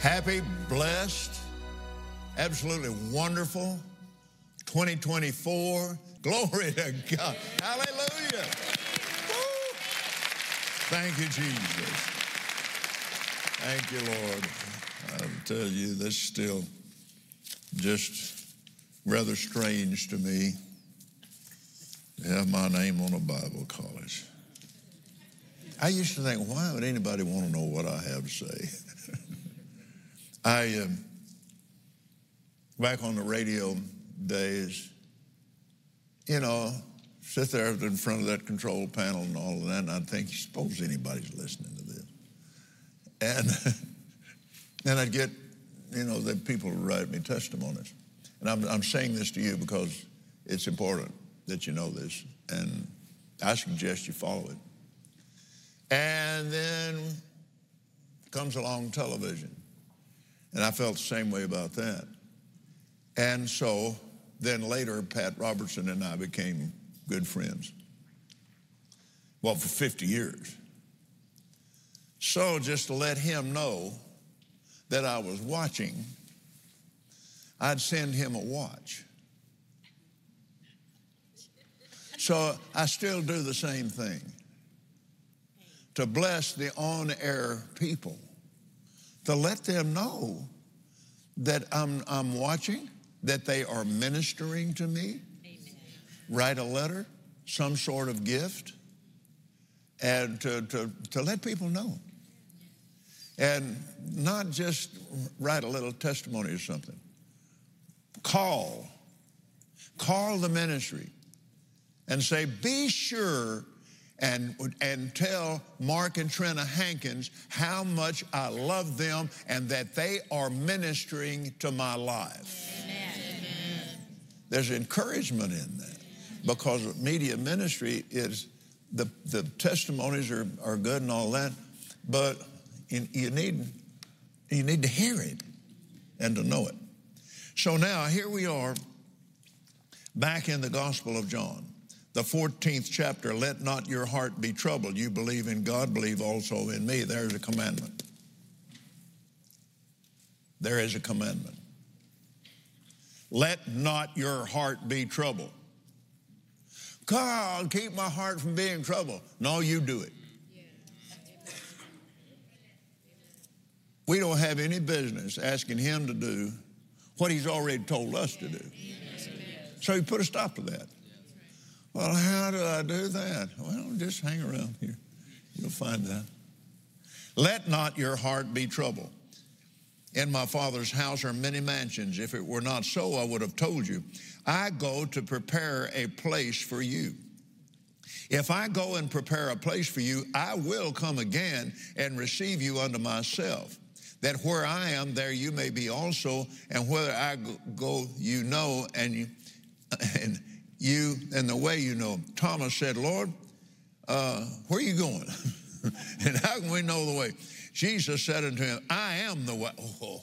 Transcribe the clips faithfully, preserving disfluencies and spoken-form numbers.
Happy, blessed, absolutely wonderful twenty twenty-four. Glory to God. Hallelujah. Woo. Thank you, Jesus. Thank you, Lord. I'll tell you, this is still just rather strange to me to have my name on a Bible college. I used to think, why would anybody want to know what I have to say? I, um, back on the radio days, you know, sit there in front of that control panel and all of that, and I'd think, suppose anybody's listening to this. And then I'd get, you know, the people would write me testimonies. And I'm, I'm saying this to you because it's important that you know this, and I suggest you follow it. And then comes along television, and I felt the same way about that. And so then later, Pat Robertson and I became good friends. Well, for fifty years. So just to let him know that I was watching, I'd send him a watch. So I still do the same thing. To bless the on-air people, to let them know that I'm, I'm watching, that they are ministering to me. Amen. Write a letter, some sort of gift, and to, to, to let people know. And not just write a little testimony or something. Call. Call the ministry and say, be sure and, and tell Mark and Trina Hankins how much I love them and that they are ministering to my life. Amen. There's encouragement in that because media ministry is, the, the testimonies are, are good and all that, but you, you, need, you need to hear it and to know it. So now here we are back in the Gospel of John. The fourteenth chapter, let not your heart be troubled. You believe in God, believe also in me. There's a commandment. There is a commandment. Let not your heart be troubled. God, keep my heart from being troubled. No, you do it. We don't have any business asking him to do what he's already told us to do. So he put a stop to that. Well, how do I do that? Well, just hang around here. You'll find that. Let not your heart be troubled. In my Father's house are many mansions. If it were not so, I would have told you. I go to prepare a place for you. If I go and prepare a place for you, I will come again and receive you unto myself, that where I am, there you may be also, and whether I go, you know, and you, and you, and the way you know. Thomas said, Lord, uh, where are you going? And how can we know the way? Jesus said unto him, I am the way. Oh.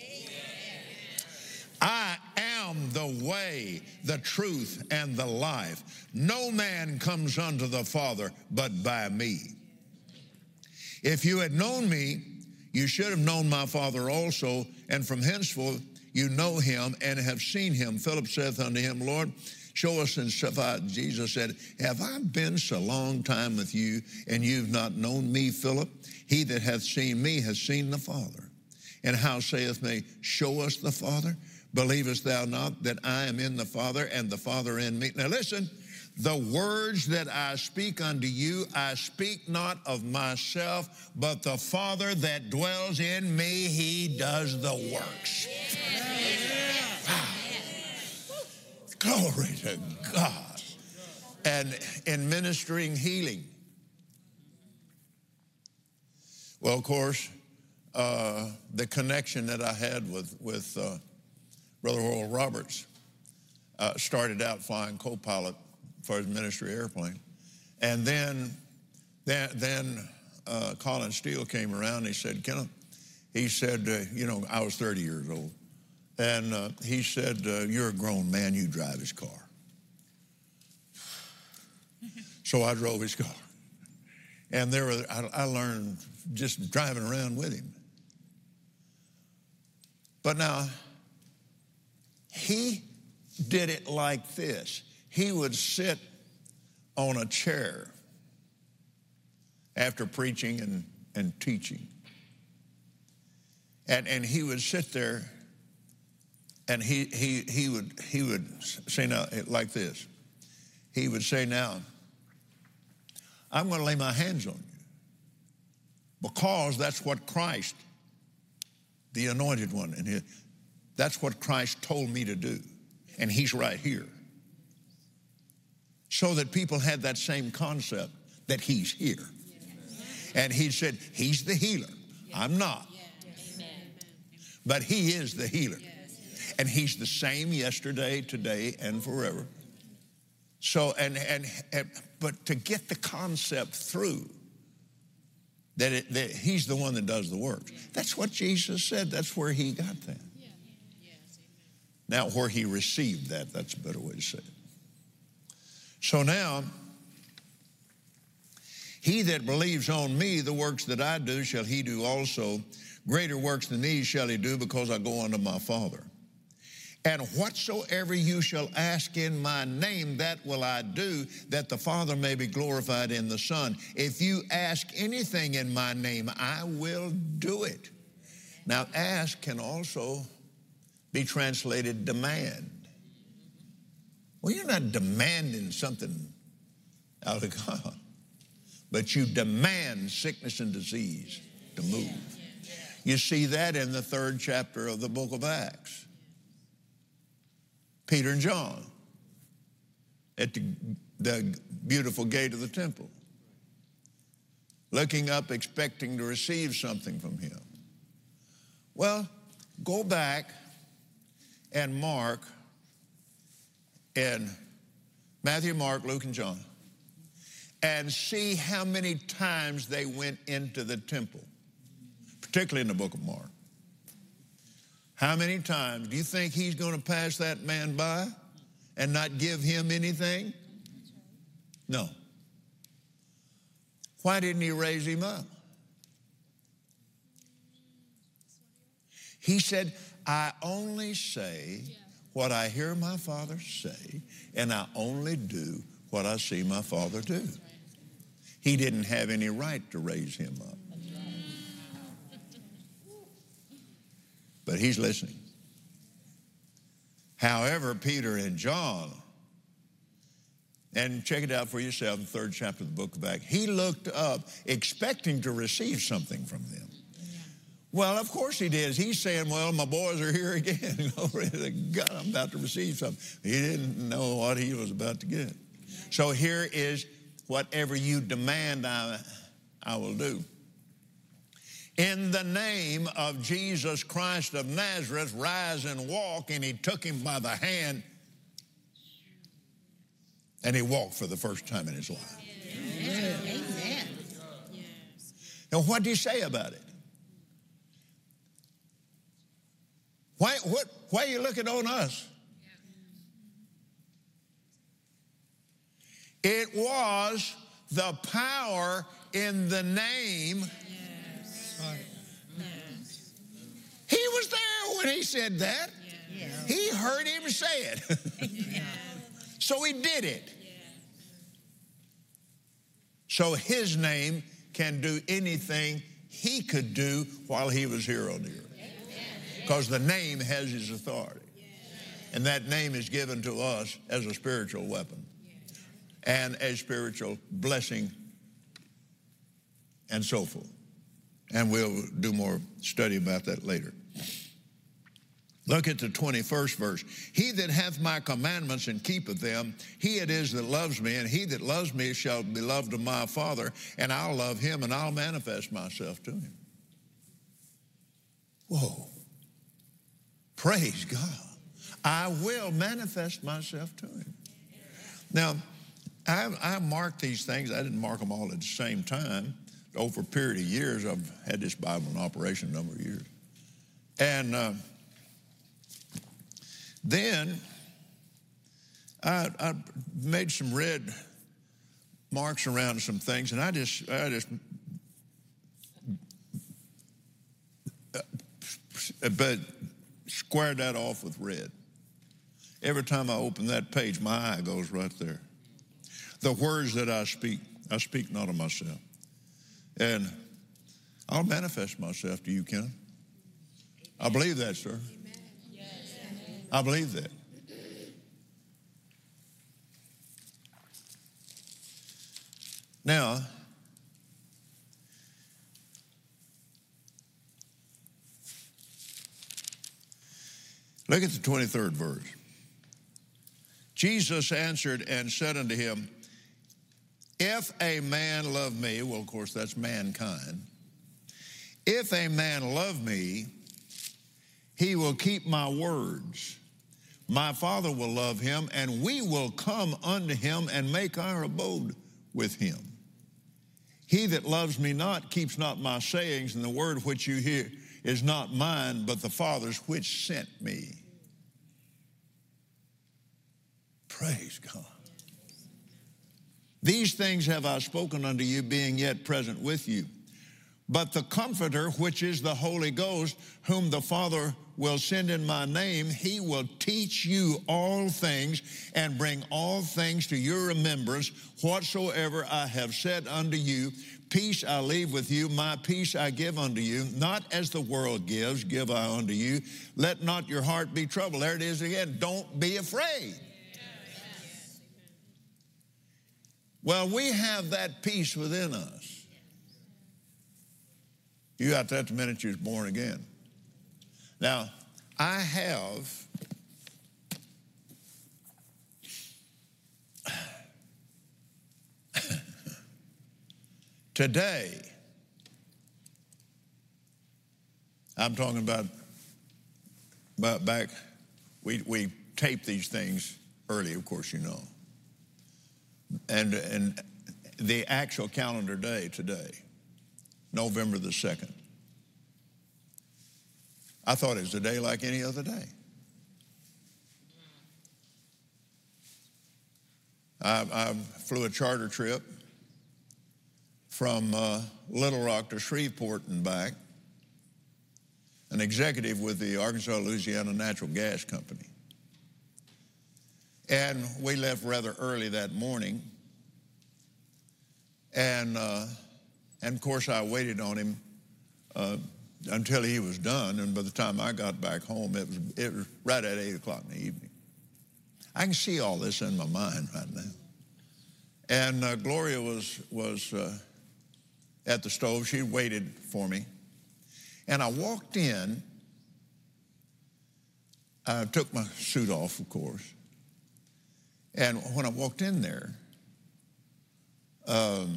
I am the way, the truth, and the life. No man comes unto the Father but by me. If you had known me, you should have known my Father also, and from henceforth you know him and have seen him. Philip saith unto him, Lord, show us and suffice. Jesus said, have I been so long time with you, and you've not known me, Philip? He that hath seen me has seen the Father. And how saith me, show us the Father? Believest thou not that I am in the Father, and the Father in me? Now listen, the words that I speak unto you, I speak not of myself, but the Father that dwells in me, he does the works. Wow. Glory to God. And in ministering healing. Well, of course, uh, the connection that I had with, with uh, Brother Oral Roberts uh, started out flying co-pilot for his ministry airplane. And then, then, then uh, Colin Steele came around and he said, Kenneth, he said, uh, you know, I was thirty years old. And uh, he said, uh, you're a grown man, you drive his car. So I drove his car. And there were, I, I learned just driving around with him. But now, he did it like this. He would sit on a chair after preaching and, and teaching. And, and he would sit there and he, he, he, would, he would say now, like this. He would say, now, I'm going to lay my hands on you because that's what Christ, the anointed one, and his, that's what Christ told me to do. And he's right here. So that people had that same concept that he's here. And he said, he's the healer. I'm not. But he is the healer. And he's the same yesterday, today, and forever. So, and, and, and but to get the concept through, that, it, that he's the one that does the work. That's what Jesus said. That's where he got that. Now, where he received that, that's a better way to say it. So now, he that believes on me, the works that I do shall he do also. Greater works than these shall he do, because I go unto my Father. And whatsoever you shall ask in my name, that will I do, that the Father may be glorified in the Son. If you ask anything in my name, I will do it. Now, ask can also be translated demand. Well, you're not demanding something out of God, but you demand sickness and disease to move. You see that in the third chapter of the book of Acts. Peter and John at the, the beautiful gate of the temple, looking up, expecting to receive something from him. Well, go back and Mark, and Matthew, Mark, Luke, and John, and see how many times they went into the temple, particularly in the book of Mark. How many times do you think he's going to pass that man by and not give him anything? No. Why didn't he raise him up? He said, I only say what I hear my Father say, and I only do what I see my Father do. He didn't have any right to raise him up. But he's listening. However, Peter and John, and check it out for yourself in the third chapter of the book of Acts, he looked up expecting to receive something from them. Well, of course he did. He's saying, well, my boys are here again. Glory to God, I'm about to receive something. He didn't know what he was about to get. So here is whatever you demand, I, I will do. In the name of Jesus Christ of Nazareth, rise and walk. And he took him by the hand, and he walked for the first time in his life. Amen. Now, what do you say about it? Why, what, why are you looking on us? It was the power in the name. He was there when he said that. He heard him say it. So he did it. So his name can do anything he could do while he was here on the earth. Because the name has his authority. And that name is given to us as a spiritual weapon and a spiritual blessing and so forth. And we'll do more study about that later. Look at the twenty-first verse. He that hath my commandments and keepeth them, he it is that loves me, and he that loves me shall be loved of my Father, and I'll love him, and I'll manifest myself to him. Whoa. Praise God. I will manifest myself to him. Now, I, I marked these things. I didn't mark them all at the same time. Over a period of years, I've had this Bible in operation a number of years. And uh, then I, I made some red marks around some things, and I just, I just, uh, but square that off with red. Every time I open that page, my eye goes right there. The words that I speak, I speak not of myself. And I'll manifest myself to you, Kenneth. I believe that, sir. I believe that. Now, look at the twenty-third verse. Jesus answered and said unto him, if a man love me, well, of course, that's mankind. If a man love me, he will keep my words. My Father will love him, and we will come unto him and make our abode with him. He that loves me not keeps not my sayings, and the word which you hear is not mine, but the Father's which sent me. Praise God. These things have I spoken unto you, being yet present with you. But the Comforter, which is the Holy Ghost, whom the Father will send in my name, he will teach you all things and bring all things to your remembrance, whatsoever I have said unto you. Peace I leave with you, my peace I give unto you. Not as the world gives, give I unto you. Let not your heart be troubled. There it is again. Don't be afraid. Well, we have that peace within us. You got that the minute you was born again. Now, I have today, I'm talking about, about back, we, we tape these things early, of course, you know. And, and the actual calendar day today, November the second. I thought it was a day like any other day. I, I flew a charter trip from uh, Little Rock to Shreveport and back, an executive with the Arkansas Louisiana Natural Gas Company. And we left rather early that morning. And, uh, and of course, I waited on him uh, until he was done. And by the time I got back home, it was, it was right at eight o'clock in the evening. I can see all this in my mind right now. And uh, Gloria was, was uh, at the stove. She waited for me. And I walked in. I took my suit off, of course. And when I walked in there, um,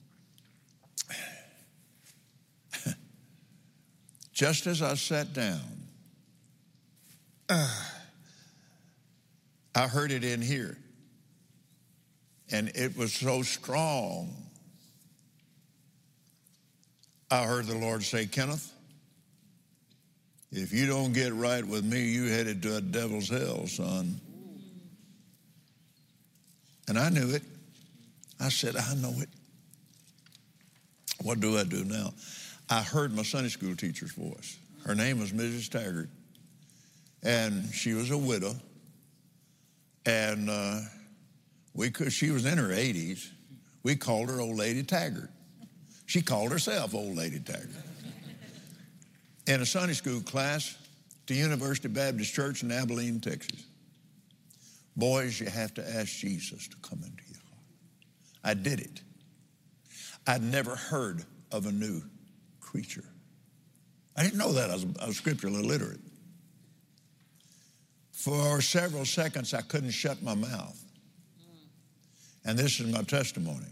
just as I sat down, uh, I heard it in here. And it was so strong. I heard the Lord say, Kenneth, if you don't get right with me, you headed to a devil's hell, son. And I knew it. I said, I know it. What do I do now? I heard my Sunday school teacher's voice. Her name was Missus Taggart. And she was a widow. And uh, we could, she was in her eighties. We called her Old Lady Taggart. She called herself Old Lady Taggart. In a Sunday school class at the University Baptist Church in Abilene, Texas. Boys, you have to ask Jesus to come into your heart. I did it. I'd never heard of a new creature. I didn't know that. I was, I was scripturally illiterate. For several seconds, I couldn't shut my mouth. And this is my testimony.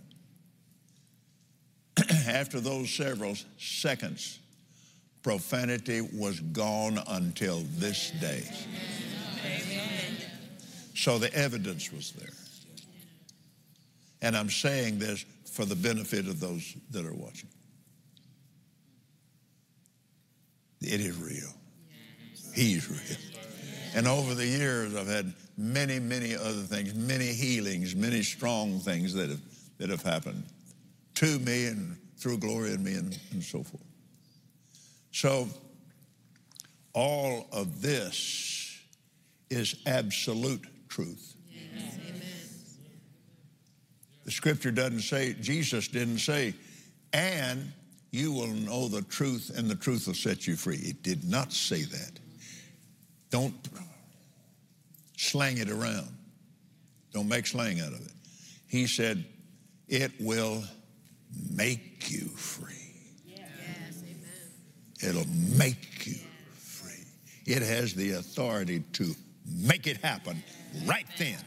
After those several seconds, profanity was gone until this day. Amen. So the evidence was there. And I'm saying this for the benefit of those that are watching. It is real. He's real. And over the years, I've had many, many other things, many healings, many strong things that have, that have happened to me and through Gloria and me and, and so forth. So all of this is absolute truth. Yes. Amen. The scripture doesn't say, Jesus didn't say, and you will know the truth and the truth will set you free. It did not say that. Don't slang it around. Don't make slang out of it. He said, it will make you free. Yes. Amen. It'll make you free. It has the authority to make it happen right then.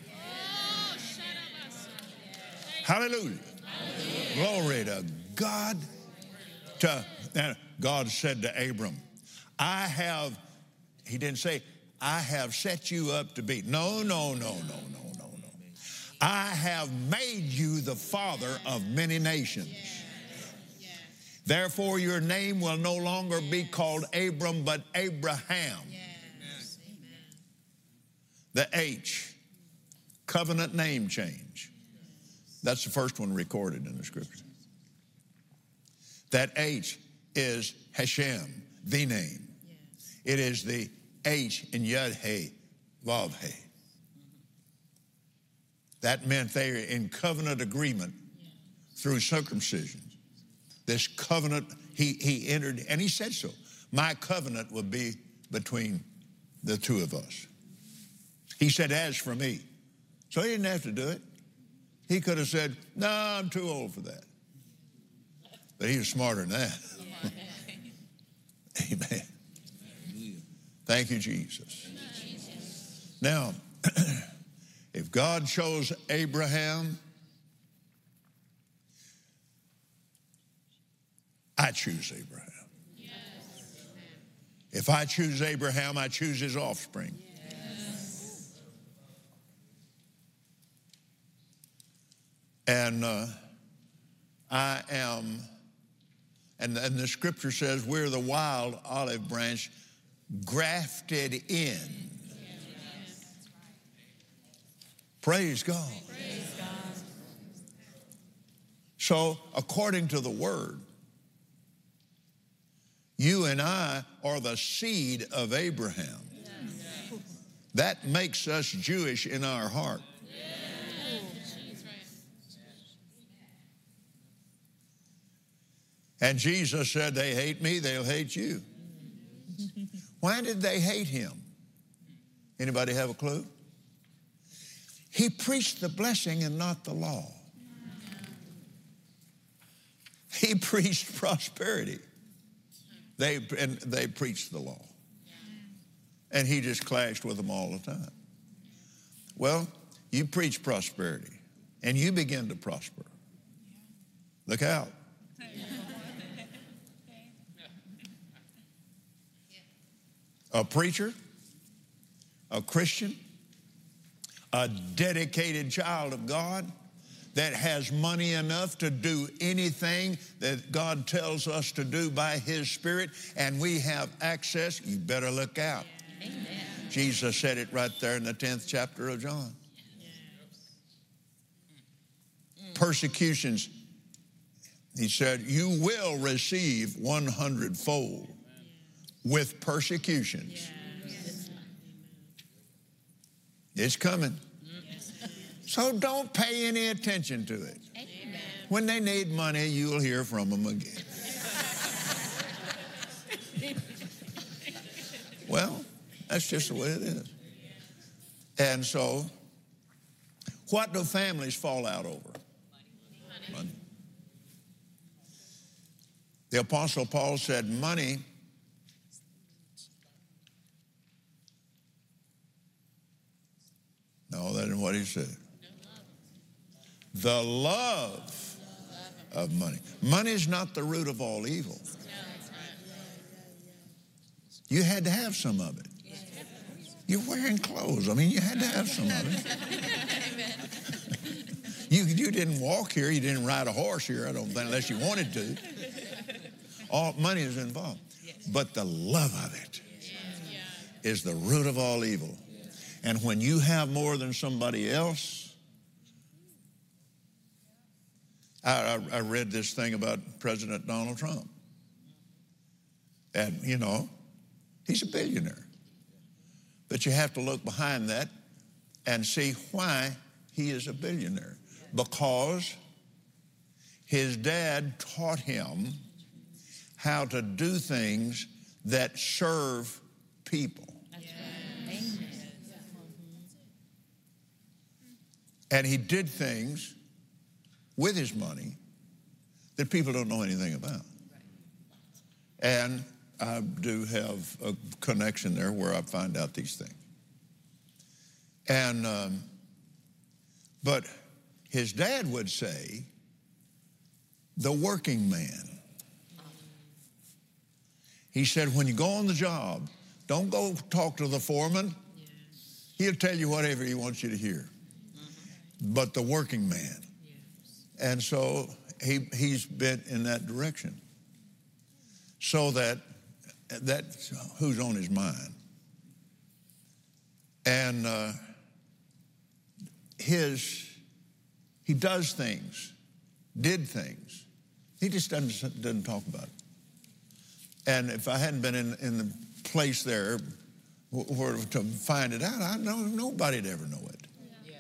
Hallelujah. Glory to God. To, and God said to Abram, I have, he didn't say, I have set you up to be. No, no, no, no, no, no, no. I have made you the father of many nations. Therefore, your name will no longer be called Abram, but Abraham. Yes. The H, covenant name change. That's the first one recorded in the scripture. That H is Hashem, the name. Yes. It is the H in Yud-He, Vav-He. That meant they were in covenant agreement through circumcision. This covenant, he, he entered, and he said so. My covenant will be between the two of us. He said, as for me. So he didn't have to do it. He could have said, no, I'm too old for that. But he was smarter than that. Amen. Thank you, Jesus. Now, if God chose Abraham, I choose Abraham. If I choose Abraham, I choose his offspring. And uh, I am, and, and the scripture says, we're the wild olive branch grafted in. Praise God. Praise God. So, according to the word, you and I are the seed of Abraham. Yes. That makes us Jewish in our heart. And Jesus said, they hate me, they'll hate you. Why did they hate him? Anybody have a clue? He preached the blessing and not the law. He preached prosperity. They, and they preached the law. And he just clashed with them all the time. Well, you preach prosperity, and you begin to prosper. Look out. A preacher, a Christian, a dedicated child of God that has money enough to do anything that God tells us to do by his Spirit, and we have access, you better look out. Amen. Jesus said it right there in the tenth chapter of John. Persecutions, he said, you will receive one hundredfold with persecutions. Yes. It's coming. So don't pay any attention to it. Amen. When they need money, you'll hear from them again. Well, that's just the way it is. And so, what do families fall out over? Money. The Apostle Paul said, money No, that isn't what he said. The love of money. Money is not the root of all evil. You had to have some of it. You're wearing clothes. I mean, you had to have some of it. you, you didn't walk here. You didn't ride a horse here, I don't think, unless you wanted to. All money is involved. But the love of it is the root of all evil. And when you have more than somebody else, I, I, I read this thing about President Donald Trump. And, you know, He's a billionaire. But you have to look behind that and see why he is a billionaire. Because his dad taught him how to do things that serve people. And he did things with his money that people don't know anything about. And I do have a connection there where I find out these things. And, um, but his dad would say, the working man. He said, when you go on the job, don't go talk to the foreman. He'll tell you whatever he wants you to hear. But the working man. And so he, he's been in that direction. So that, that's who's on his mind. And uh, his, he does things, did things. He just doesn't, doesn't talk about it. And if I hadn't been in, in the place there where to find it out, I know nobody'd ever know it. Yeah.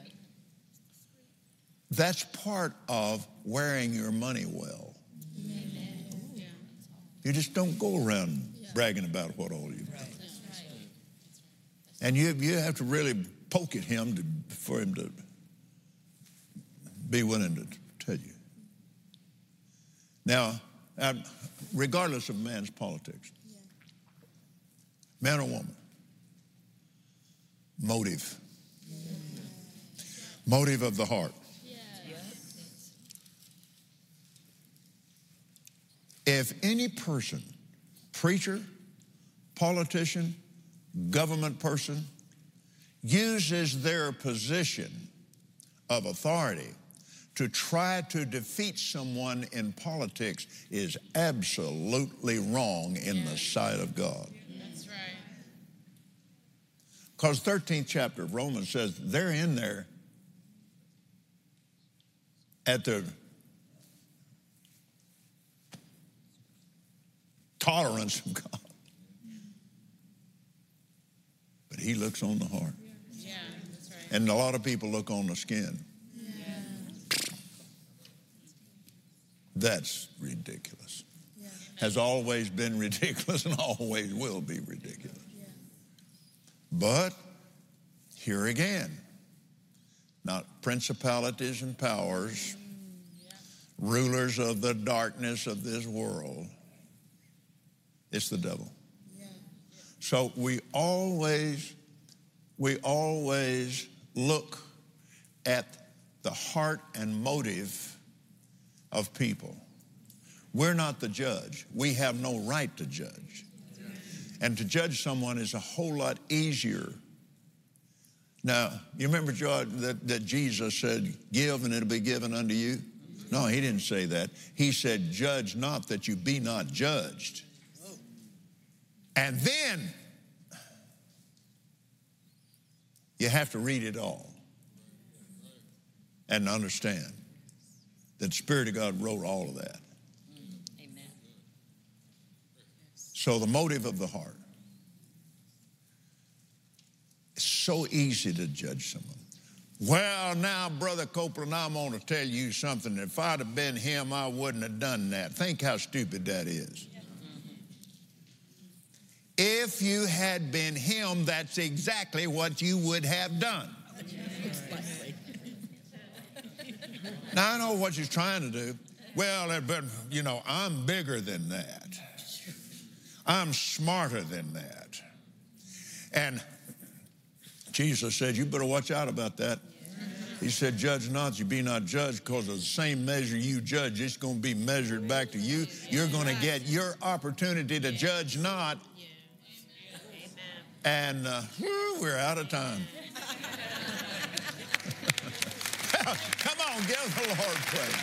That's part of wearing your money well. Amen. Yeah. You just don't go around yeah. bragging about what all you've done. Right. And you, you have to really poke at him to, for him to be willing to tell you. Now, um, regardless of man's politics, yeah. man or woman, motive. Yeah. Motive of the heart. Yeah. If any person, preacher, politician, government person, uses their position of authority to try to defeat someone in politics is absolutely wrong in yeah. the sight of God. That's right. Because thirteenth chapter of Romans says they're in there at the tolerance of God. But he looks on the heart. Yeah, that's right. And a lot of people look on the skin. That's ridiculous. Yeah. Has always been ridiculous and always will be ridiculous. Yeah. But here again, not principalities and powers, mm, yeah. rulers of the darkness of this world. It's the devil. Yeah. Yeah. So we always, we always look at the heart and motive of people. We're not the judge. We have no right to judge. And to judge someone is a whole lot easier. Now, you remember, George, that, that Jesus said, give and it'll be given unto you? No, he didn't say that. He said, judge not that you be not judged. And then you have to read it all and understand that the Spirit of God wrote all of that. Amen. So the motive of the heart. It's so easy to judge someone. Well, now, Brother Copeland, I'm going to tell you something. If I'd have been him, I wouldn't have done that. Think how stupid that is. If you had been him, that's exactly what you would have done. Now, I know what she's trying to do. Well, but, you know, I'm bigger than that. I'm smarter than that. And Jesus said, you better watch out about that. He said, judge not, you be not judged, because of the same measure you judge, it's going to be measured back to you. You're going to get your opportunity to judge not. And uh, whew, we're out of time. Come on, give the Lord praise.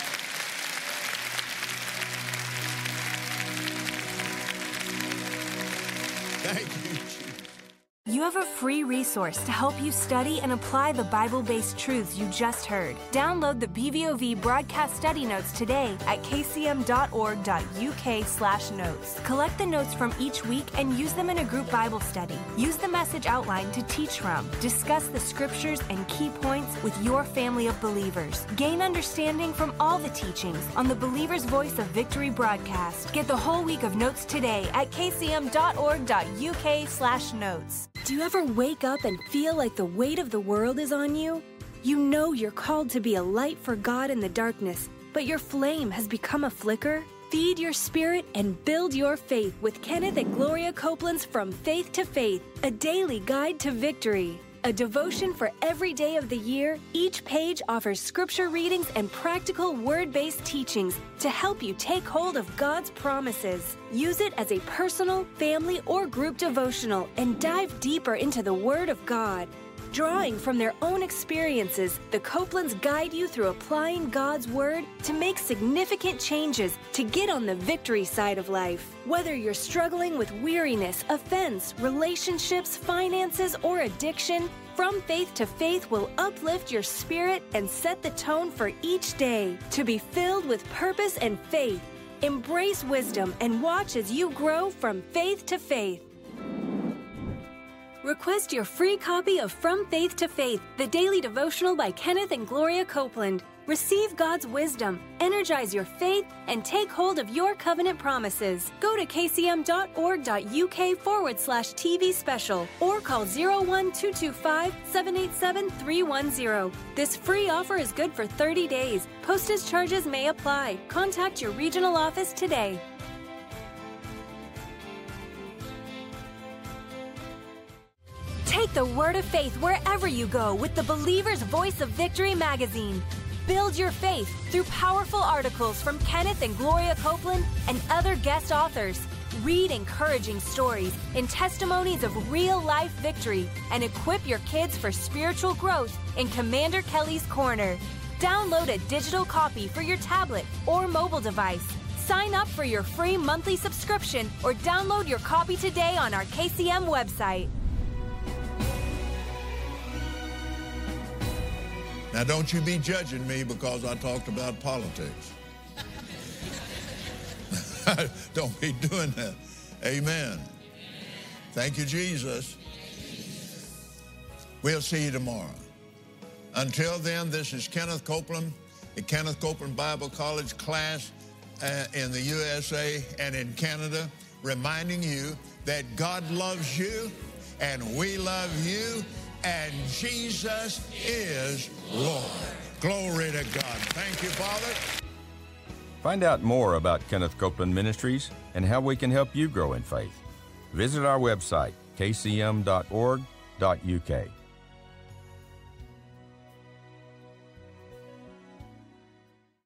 Thank you, Jesus. You have a free resource to help you study and apply the Bible-based truths you just heard. Download the B V O V broadcast study notes today at k c m dot org dot u k slash notes. Collect the notes from each week and use them in a group Bible study. Use the message outline to teach from. Discuss the scriptures and key points with your family of believers. Gain understanding from all the teachings on the Believer's Voice of Victory broadcast. Get the whole week of notes today at k c m dot org dot u k slash notes. Do you ever wake up and feel like the weight of the world is on you? You know you're called to be a light for God in the darkness, but your flame has become a flicker? Feed your spirit and build your faith with Kenneth and Gloria Copeland's From Faith to Faith, a daily guide to victory. A devotion for every day of the year, each page offers scripture readings and practical word-based teachings to help you take hold of God's promises. Use it as a personal, family, or group devotional and dive deeper into the Word of God. Drawing from their own experiences, the Copelands guide you through applying God's Word to make significant changes to get on the victory side of life. Whether you're struggling with weariness, offense, relationships, finances, or addiction, From Faith to Faith will uplift your spirit and set the tone for each day to be filled with purpose and faith. Embrace wisdom and watch as you grow from faith to faith. Request your free copy of From Faith to Faith, the daily devotional by Kenneth and Gloria Copeland. Receive God's wisdom, energize your faith, and take hold of your covenant promises. Go to k c m dot org dot u k forward slash T V special or call zero one two two five, seven eight seven, three one zero. This free offer is good for thirty days. Postage charges may apply. Contact your regional office today. Take the word of faith wherever you go with the Believer's Voice of Victory magazine. Build your faith through powerful articles from Kenneth and Gloria Copeland and other guest authors. Read encouraging stories and testimonies of real-life victory and equip your kids for spiritual growth in Commander Kelly's Corner. Download a digital copy for your tablet or mobile device. Sign up for your free monthly subscription or download your copy today on our K C M website. Now, don't you be judging me because I talked about politics. Don't be doing that. Amen. Thank you, Jesus. We'll see you tomorrow. Until then, this is Kenneth Copeland, the Kenneth Copeland Bible College class uh, in the U S A and in Canada, reminding you that God loves you and we love you. And Jesus is Lord. Glory to God. Thank you, Father. Find out more about Kenneth Copeland Ministries and how we can help you grow in faith. Visit our website, k c m dot org dot u k.